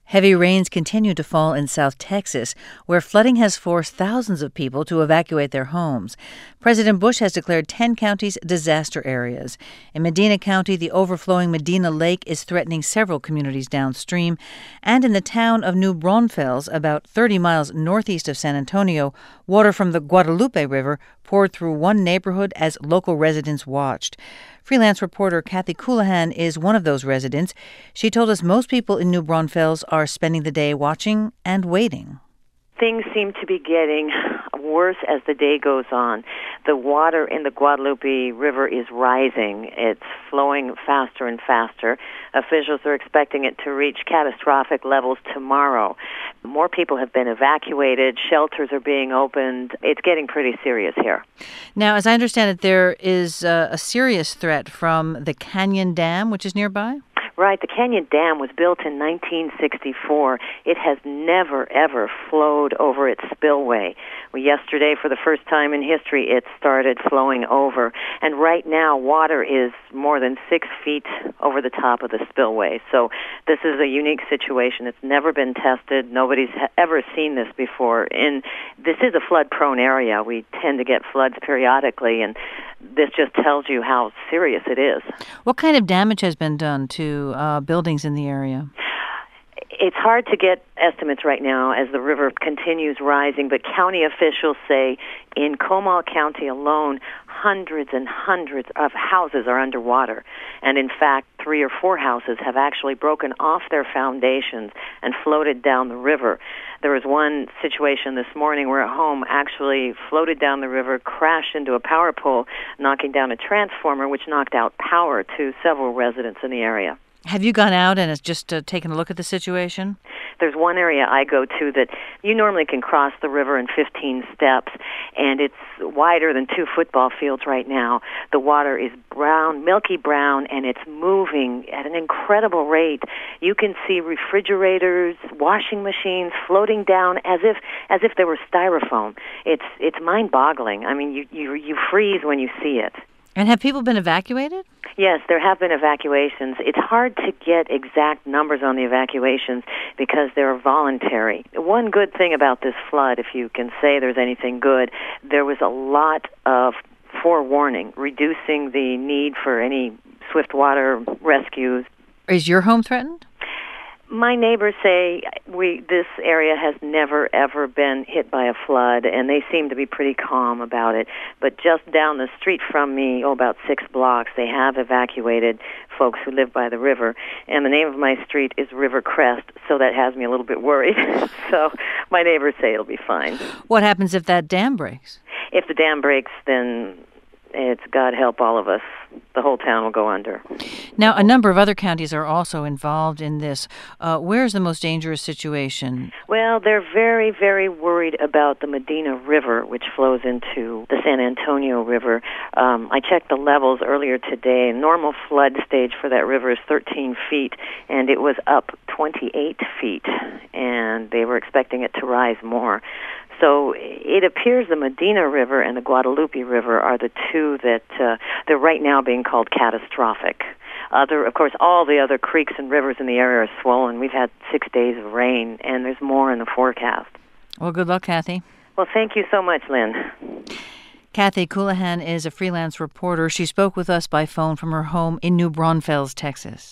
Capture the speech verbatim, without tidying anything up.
Heavy rains continue to fall in South Texas, where flooding has forced thousands of people to evacuate their homes. President Bush has declared ten counties disaster areas. In Medina County, the overflowing Medina Lake is threatening several communities downstream. And in the town of New Braunfels, about thirty miles northeast of San Antonio, water from the Guadalupe River poured through one neighborhood as local residents watched. Freelance reporter Kathy Coulihan is one of those residents. She told us most people in New Braunfels are spending the day watching and waiting. Things seem to be getting worse as the day goes on. The water in the Guadalupe River is rising. It's flowing faster and faster. Officials are expecting it to reach catastrophic levels tomorrow. More people have been evacuated. Shelters are being opened. It's getting pretty serious here. Now, as I understand it, there is uh, a serious threat from the Canyon Dam, which is nearby? Right. The Canyon Dam was built in nineteen sixty-four. It has never, ever flowed over its spillway. Well, yesterday, for the first time in history, it started flowing over. And right now, water is more than six feet over the top of the spillway. So this is a unique situation. It's never been tested. Nobody's ha- ever seen this before. And this is a flood-prone area. We tend to get floods periodically, and this just tells you how serious it is. What kind of damage has been done to uh, buildings in the area? It's hard to get estimates right now as the river continues rising, but county officials say in Comal County alone, hundreds and hundreds of houses are underwater. And in fact, three or four houses have actually broken off their foundations and floated down the river. There was one situation this morning where a home actually floated down the river, crashed into a power pole, knocking down a transformer, which knocked out power to several residents in the area. Have you gone out and just uh, taken a look at the situation? There's one area I go to that you normally can cross the river in fifteen steps, and it's wider than two football fields right now. The water is brown, milky brown, and it's moving at an incredible rate. You can see refrigerators, washing machines floating down as if as if they were styrofoam. It's it's mind-boggling. I mean, you you you freeze when you see it. And have people been evacuated? Yes, there have been evacuations. It's hard to get exact numbers on the evacuations because they're voluntary. One good thing about this flood, if you can say there's anything good, there was a lot of forewarning, reducing the need for any swift water rescues. Is your home threatened? My neighbors say we this area has never, ever been hit by a flood, and they seem to be pretty calm about it. But just down the street from me, oh, about six blocks, they have evacuated folks who live by the river. And the name of my street is River Crest, so that has me a little bit worried. So my neighbors say it'll be fine. What happens if that dam breaks? If the dam breaks, then it's God help all of us. The whole town will go under. Now, a number of other counties are also involved in this. Uh, where's the most dangerous situation? Well, they're very, very worried about the Medina River, which flows into the San Antonio River. Um, I checked the levels earlier today. Normal flood stage for that river is thirteen feet, and it was up twenty-eight feet, and they were expecting it to rise more. So it appears the Medina River and the Guadalupe River are the two that uh, they're right now being called catastrophic. Other, of course, all the other creeks and rivers in the area are swollen. We've had six days of rain, and there's more in the forecast. Well, good luck, Kathy. Well, thank you so much, Lynn. Kathy Coulihan is a freelance reporter. She spoke with us by phone from her home in New Braunfels, Texas.